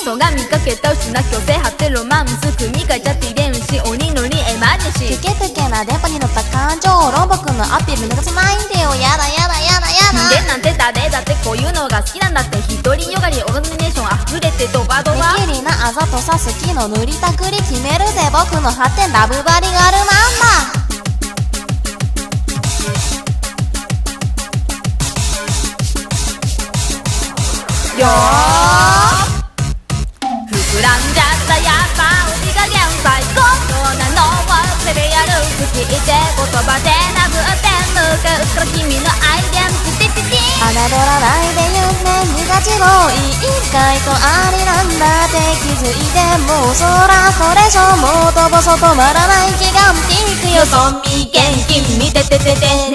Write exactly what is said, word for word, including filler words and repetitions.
嘘が見かけた失虚勢張ってロマンス組み替えちゃって遺伝子鬼のにエマージェンシーテケテケな電波に乗った感情ロボくんのアピール抜かさないんでよやだやだやだやだでなんて誰だってこういうのが好きなんだって独りよがりオーガニネーション溢れてドバドバめきりなあざとさ好きの塗りたくり決めるぜ僕の発展ラブバリガルなんだよー膨らんじゃったやっぱお手加減最高なのはセリアル好きって言葉で殴って向かうから君のアイデンティティティ侮らないで夢見がちぼい意外とありなんだって気づいてもうそらこれ以上もうとぼそ止まらない気がピークよよそ見元気見てててて